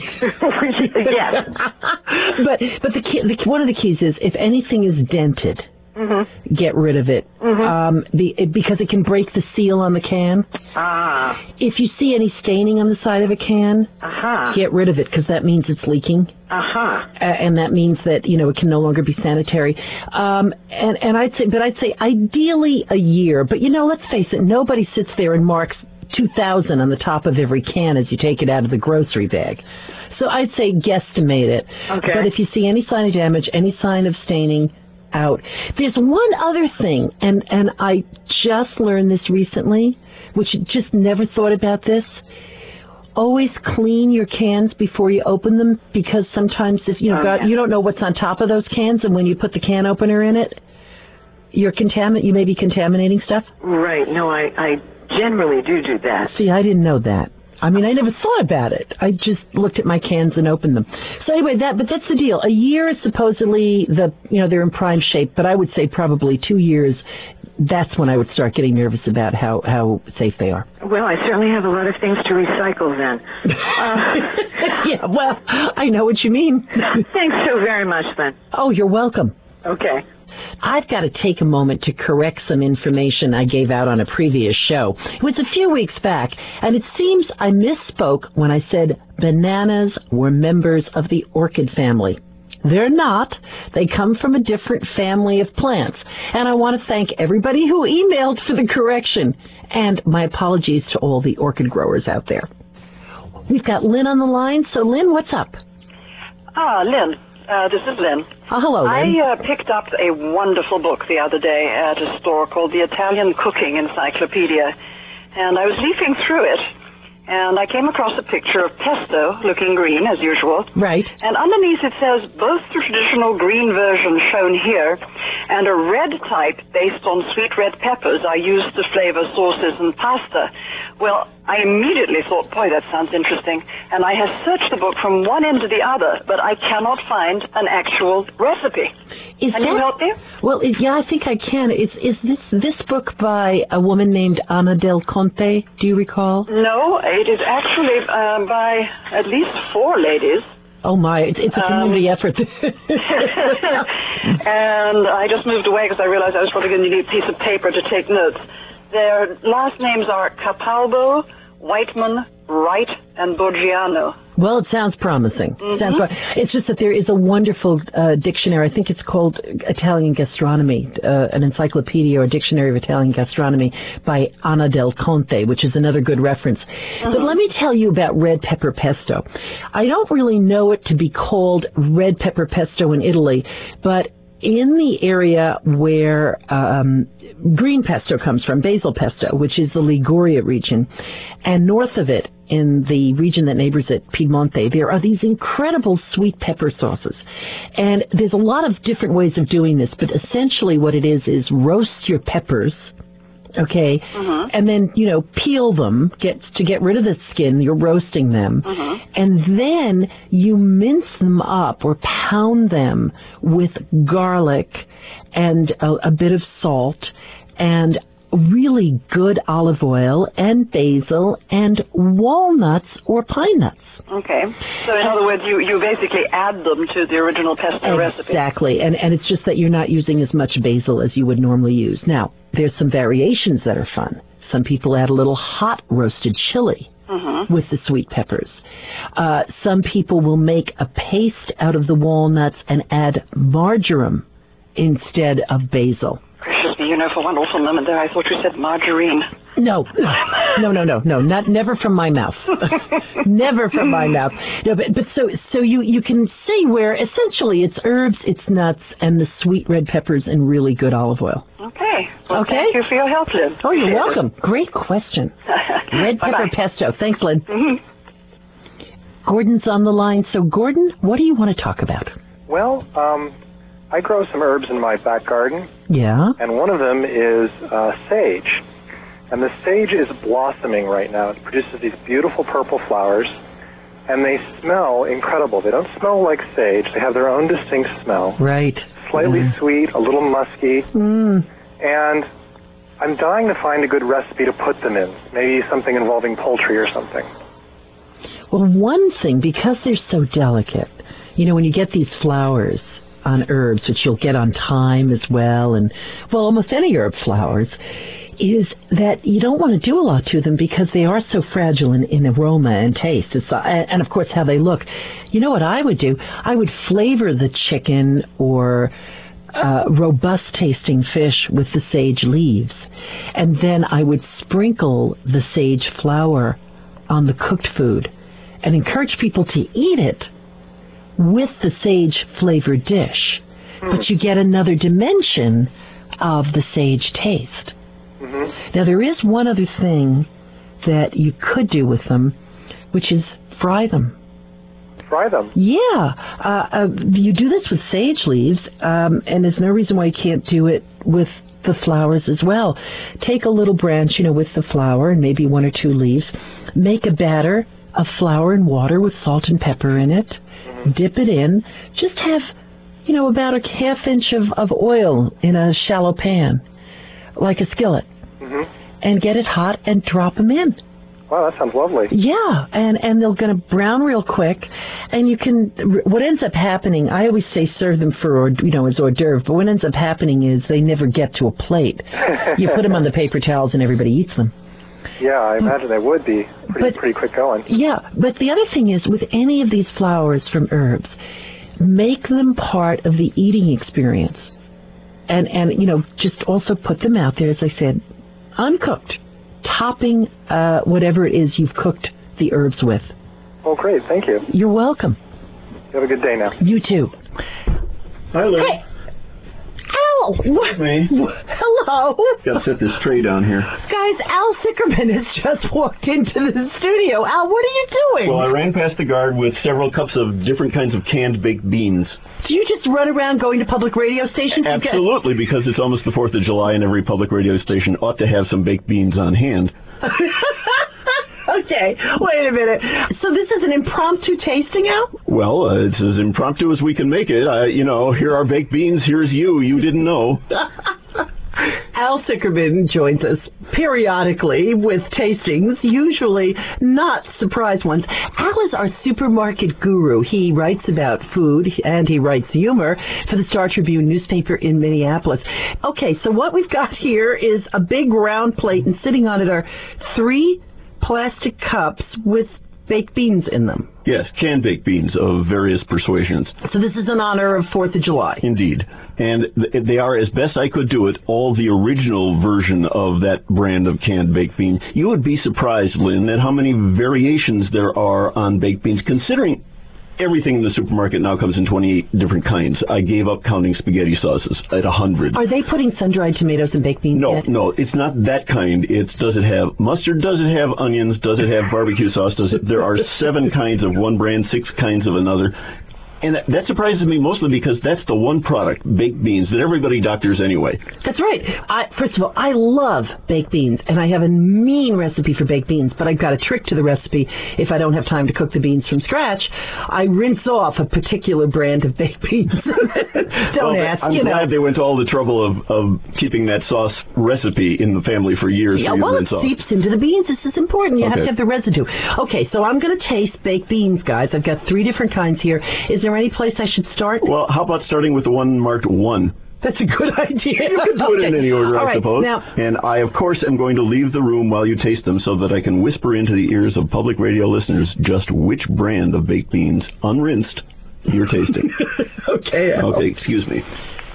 Yes. but but the, key, the one of the keys is if anything is dented, mm-hmm. get rid of it. Mm-hmm. Um, the, it, because it can break the seal on the can. Ah. If you see any staining on the side of a can, uh-huh. get rid of it because that means it's leaking. Uh-huh. Uh, and that means that, you know, it can no longer be sanitary. Um, and, and I'd say, but I'd say ideally a year. But, you know, let's face it, nobody sits there and marks two thousand on the top of every can as you take it out of the grocery bag. So I'd say guesstimate it. Okay. But if you see any sign of damage, any sign of staining, out. There's one other thing, and, and I just learned this recently, which just never thought about this. Always clean your cans before you open them, because sometimes if you know oh, God, yeah. you don't know what's on top of those cans, and when you put the can opener in it, you're contamin- you may be contaminating stuff. Right. No, I, I generally do do that. See, I didn't know that. I mean, I never thought about it. I just looked at my cans and opened them. So anyway, that but that's the deal. A year is supposedly the you know they're in prime shape, but I would say probably two years. That's when I would start getting nervous about how how safe they are. Well, I certainly have a lot of things to recycle then. Uh, yeah, well, I know what you mean. Thanks so very much, then. Oh, you're welcome. Okay. I've got to take a moment to correct some information I gave out on a previous show. It was a few weeks back, and it seems I misspoke when I said bananas were members of the orchid family. They're not. They come from a different family of plants. And I want to thank everybody who emailed for the correction. And my apologies to all the orchid growers out there. We've got Lynn on the line. So, Lynn, what's up? Ah, Lynn. Uh, this is Lynn. Oh, hello, Lynn. I uh, picked up a wonderful book the other day at a store called the Italian Cooking Encyclopedia. And I was leafing through it. And I came across a picture of pesto, looking green, as usual. Right. And underneath it says, both the traditional green version shown here and a red type based on sweet red peppers are used to flavor sauces and pasta. Well, I immediately thought, boy, that sounds interesting. And I have searched the book from one end to the other, but I cannot find an actual recipe. Is can that, you help me? Well, it, yeah, I think I can. Is, is this this book by a woman named Anna Del Conte? Do you recall? No, it is actually uh, by at least four ladies. Oh, my. It's, it's a community um, effort. And I just moved away because I realized I was probably going to need a piece of paper to take notes. Their last names are Capalbo, Whiteman, Wright, and Borgiano. Well, it sounds promising. Mm-hmm. Sounds pro- it's just that there is a wonderful uh, dictionary. I think it's called Italian Gastronomy, uh, an encyclopedia or dictionary of Italian gastronomy by Anna Del Conte, which is another good reference. Mm-hmm. But let me tell you about red pepper pesto. I don't really know it to be called red pepper pesto in Italy, but in the area where um, green pesto comes from, basil pesto, which is the Liguria region, and north of it, in the region that neighbors it, Piedmonte, there are these incredible sweet pepper sauces. And there's a lot of different ways of doing this, but essentially what it is is roast your peppers, okay, mm-hmm. and then, you know, peel them, get to get rid of the skin, you're roasting them, mm-hmm. and then you mince them up or pound them with garlic and a, a bit of salt and really good olive oil and basil and walnuts or pine nuts. Okay. So in other words, you, you basically add them to the original pesto exactly. recipe. Exactly. And, and it's just that you're not using as much basil as you would normally use. Now, there's some variations that are fun. Some people add a little hot roasted chili mm-hmm. with the sweet peppers. Uh, some people will make a paste out of the walnuts and add marjoram instead of basil. Gracious me, you know, for one awful moment there, I thought you said margarine. No, no, no, no, no, not never from my mouth. Never from my mouth. No, but but so so you you can see where essentially it's herbs, it's nuts, and the sweet red peppers and really good olive oil. Okay. Well, okay. Thank you for your help, Lynn. Oh, you're welcome. Great question. Red pepper pesto. Thanks, Lynn. Mm-hmm. Gordon's on the line. So, Gordon, what do you want to talk about? Well, um. I grow some herbs in my back garden. Yeah. And one of them is uh, sage. And the sage is blossoming right now. It produces these beautiful purple flowers, and they smell incredible. They don't smell like sage. They have their own distinct smell. Right. Slightly mm. sweet, a little musky. Mm. And I'm dying to find a good recipe to put them in, maybe something involving poultry or something. Well, one thing, because they're so delicate, you know, when you get these flowers on herbs, which you'll get on thyme as well, and, well, almost any herb flowers, is that you don't want to do a lot to them because they are so fragile in, in aroma and taste. It's, uh, and, of course, how they look. You know what I would do? I would flavor the chicken or uh, robust-tasting fish with the sage leaves, and then I would sprinkle the sage flower on the cooked food and encourage people to eat it with the sage-flavored dish, mm. but you get another dimension of the sage taste. Mm-hmm. Now, there is one other thing that you could do with them, which is fry them. Fry them? Yeah. Uh, uh, you do this with sage leaves, um, and there's no reason why you can't do it with the flowers as well. Take a little branch, you know, with the flower and maybe one or two leaves. Make a batter of flour and water with salt and pepper in it. Dip it in. Just have, you know, about a half inch of, of oil in a shallow pan, like a skillet, mm-hmm. and get it hot and drop them in. Wow, that sounds lovely. Yeah, and, and they're going to brown real quick, and you can, what ends up happening, I always say serve them for, you know, as hors d'oeuvre, but what ends up happening is they never get to a plate. You put them on the paper towels and everybody eats them. Yeah, I imagine they would be pretty, but, pretty quick going. Yeah, but the other thing is, with any of these flowers from herbs, make them part of the eating experience. And, and you know, just also put them out there, as I said, uncooked. Topping uh, whatever it is you've cooked the herbs with. Oh, great. Thank you. You're welcome. You have a good day now. You too. Hi, Lynn. Hey. Al! What? Me. Hello. Got to set this tray down here. Guys, Al Sickerman has just walked into the studio. Al, what are you doing? Well, I ran past the guard with several cups of different kinds of canned baked beans. Do you just run around going to public radio stations? Absolutely, because it's almost the fourth of July and every public radio station ought to have some baked beans on hand. Okay, wait a minute. So this is an impromptu tasting, Al? Well, uh, it's as impromptu as we can make it. Uh, you know, here are baked beans, here's you. You didn't know. Al Sickerman joins us periodically with tastings, usually not surprise ones. Al is our supermarket guru. He writes about food and he writes humor for the Star Tribune newspaper in Minneapolis. Okay, so what we've got here is a big round plate, and sitting on it are three plastic cups with baked beans in them. Yes, canned baked beans of various persuasions. So this is in honor of fourth of July. Indeed. And th- they are, as best I could do it, all the original version of that brand of canned baked bean. You would be surprised, Lynn, at how many variations there are on baked beans, considering everything in the supermarket now comes in twenty-eight different kinds. I gave up counting spaghetti sauces at one hundred. Are they putting sun-dried tomatoes in baked beans No, yet? no, it's not that kind. It's does it have mustard? Does it have onions? Does it have barbecue sauce? Does it? There are seven kinds of one brand, six kinds of another. And that, that surprises me mostly because that's the one product, baked beans, that everybody doctors anyway. That's right. I, first of all, I love baked beans, and I have a mean recipe for baked beans, but I've got a trick to the recipe. If I don't have time to cook the beans from scratch, I rinse off a particular brand of baked beans. Don't well, ask, I'm you glad know. they went to all the trouble of, of keeping that sauce recipe in the family for years. Yeah, for you well, to it rinse off. seeps into the beans. This is important. You Okay. have to have the residue. Okay, so I'm going to taste baked beans, guys. I've got three different kinds here. Is there any place I should start? Well, how about starting with the one marked one? That's a good idea. You can do it in any order, All I right, suppose. now- And I, of course, am going to leave the room while you taste them so that I can whisper into the ears of public radio listeners just which brand of baked beans, unrinsed, you're tasting. Okay. Al. Okay, excuse me.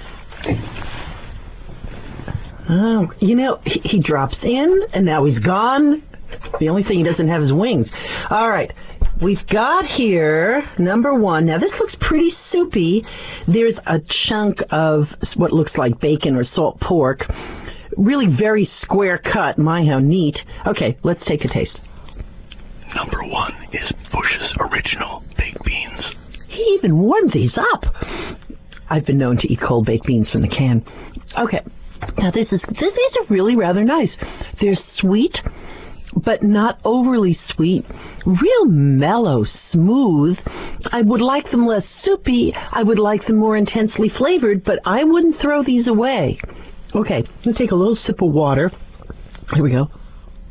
Oh, you know, he, he drops in, and now he's gone. The only thing he doesn't have is wings. All right. We've got here, number one. Now, this looks pretty soupy. There's a chunk of what looks like bacon or salt pork. Really very square cut. My, how neat. Okay, let's take a taste. Number one is Bush's Original Baked Beans. He even warmed these up. I've been known to eat cold baked beans from the can. Okay. Now, this is this, these are really rather nice. They're sweet, but not overly sweet. Real mellow, smooth. I would like them less soupy. I would like them more intensely flavored, but I wouldn't throw these away. Okay, let's take a little sip of water. Here we go.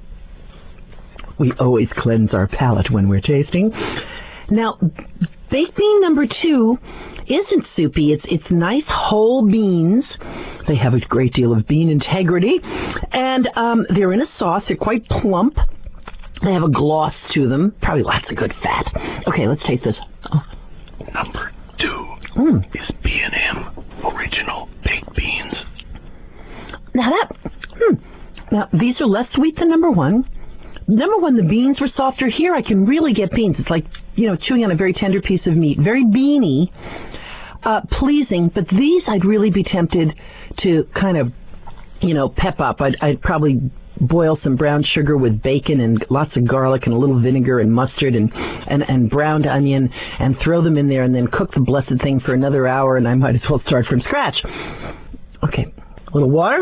We always cleanse our palate when we're tasting. Now, baked bean number two isn't soupy. It's it's nice whole beans. They have a great deal of bean integrity, and um, they're in a sauce. They're quite plump. They have a gloss to them. Probably lots of good fat. Okay, let's taste this. Oh. Number two Mm. is B and M Original Baked Beans. Now that, hmm. Now these are less sweet than number one. Number one, the beans were softer. Here, I can really get beans. It's like, you know, chewing on a very tender piece of meat. Very beany, uh, pleasing. But these, I'd really be tempted to kind of, you know, pep up. I'd, I'd probably boil some brown sugar with bacon and lots of garlic and a little vinegar and mustard and, and, and browned onion and throw them in there and then cook the blessed thing for another hour, and I might as well start from scratch. Okay, a little water.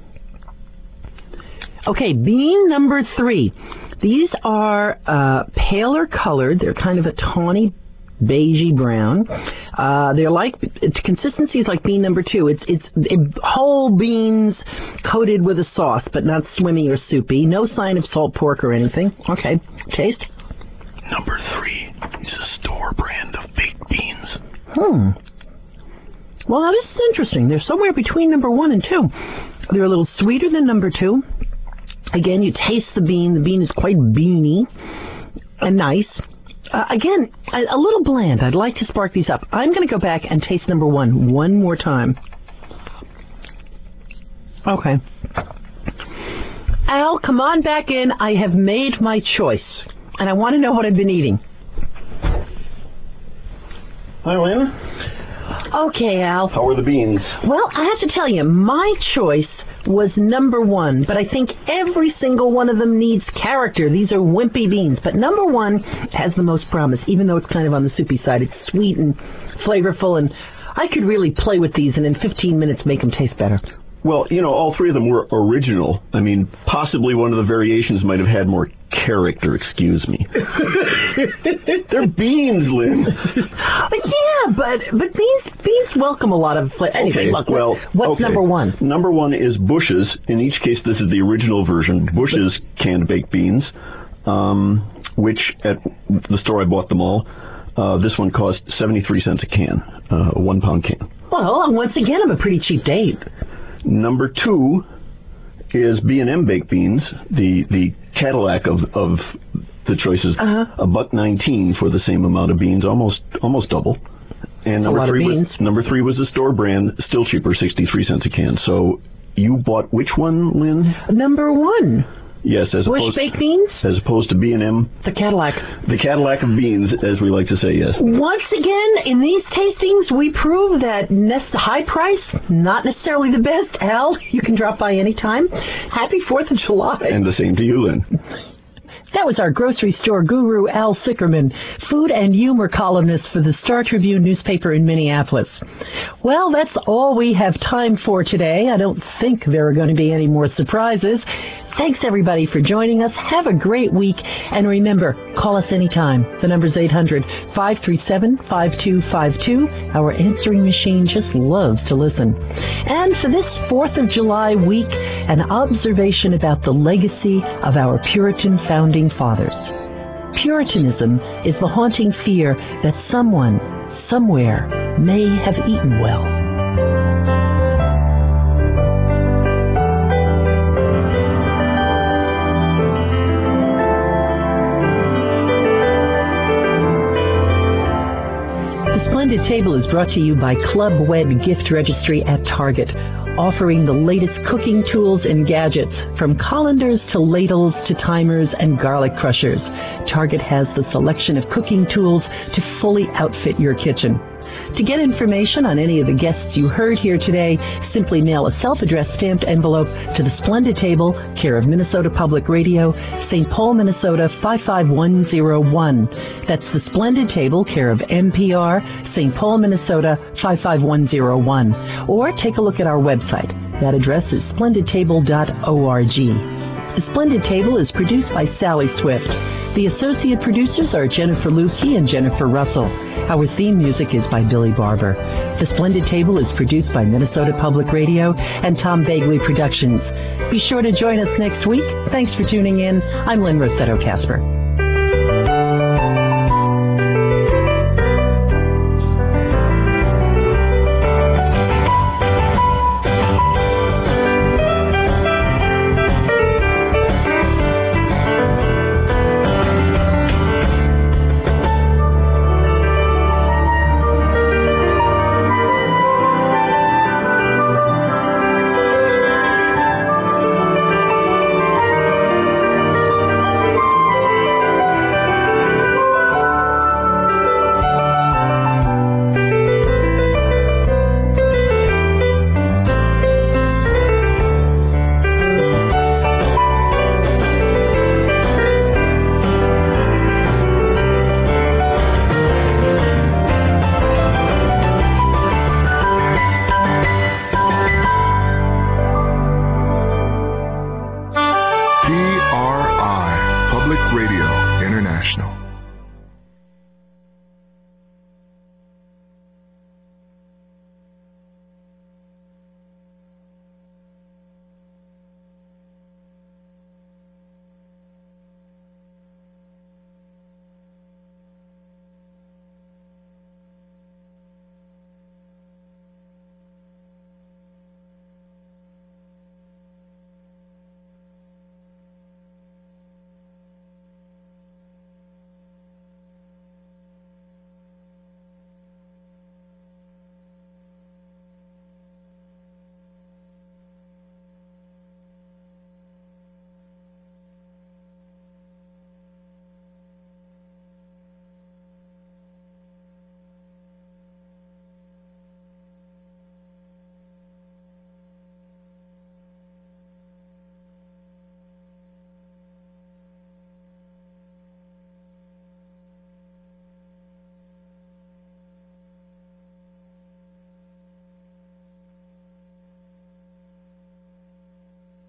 Okay, bean number three. These are uh, paler colored. They're kind of a tawny beigey brown. Uh, they're like, its consistency is like bean number two. It's, it's it, whole beans coated with a sauce, but not swimmy or soupy. No sign of salt pork or anything. Okay, taste. Number three is a store brand of baked beans. Hmm. Well, now this is interesting. They're somewhere between number one and two. They're a little sweeter than number two. Again, you taste the bean. The bean is quite beany and nice. Uh, again, a, a little bland. I'd like to spark these up. I'm going to go back and taste number one one more time. Okay. Al, come on back in. I have made my choice, and I want to know what I've been eating. Hi, Lynn. Okay, Al. How are the beans? Well, I have to tell you, my choice was number one, but I think every single one of them needs character. These are wimpy beans, but number one has the most promise, even though it's kind of on the soupy side. It's sweet and flavorful, and I could really play with these and in fifteen minutes make them taste better. Well, you know, all three of them were original. I mean, possibly one of the variations might have had more character, excuse me. They're beans, Lynn. Yeah, but but beans beans welcome a lot of flavor. Anyway, okay, look, well, what's okay. number one? Number one is Bush's. In each case, this is the original version. Bush's canned baked beans, um, which at the store I bought them all, uh, this one cost seventy-three cents a can, uh, a one-pound can. Well, once again, I'm a pretty cheap date. Number two is B and M baked beans, the the Cadillac of of the choices. Uh-huh. A buck nineteen for the same amount of beans, almost almost double. And number a lot three of beans. was number three was the store brand, still cheaper, sixty-three cents a can. So you bought which one, Lynn? Number one. Yes, as Bush opposed baked beans? as opposed to B and M. The Cadillac. The Cadillac of beans, as we like to say. Yes. Once again, in these tastings, we prove that nest high price, not necessarily the best. Al, you can drop by anytime. Happy Fourth of July. And the same to you, Lynn. That was our grocery store guru, Al Sickerman, food and humor columnist for the Star Tribune newspaper in Minneapolis. Well, that's all we have time for today. I don't think there are going to be any more surprises. Thanks, everybody, for joining us. Have a great week. And remember, call us anytime. The number's eight hundred, five three seven, five two five two. Our answering machine just loves to listen. And for this fourth of July week, an observation about the legacy of our Puritan founding fathers. Puritanism is the haunting fear that someone, somewhere, may have eaten well. Splendid Table is brought to you by Club Wed Gift Registry at Target, offering the latest cooking tools and gadgets, from colanders to ladles to timers and garlic crushers. Target has the selection of cooking tools to fully outfit your kitchen. To get information on any of the guests you heard here today, simply mail a self-addressed stamped envelope to the Splendid Table, care of Minnesota Public Radio, Saint Paul, Minnesota five five one zero one. That's the Splendid Table, care of N P R, Saint Paul, Minnesota five five one zero one. Or take a look at our website. That address is splendid table dot org. The Splendid Table is produced by Sally Swift. The associate producers are Jennifer Lukey and Jennifer Russell. Our theme music is by Billy Barber. The Splendid Table is produced by Minnesota Public Radio and Tom Bagley Productions. Be sure to join us next week. Thanks for tuning in. I'm Lynn Rossetto Kasper.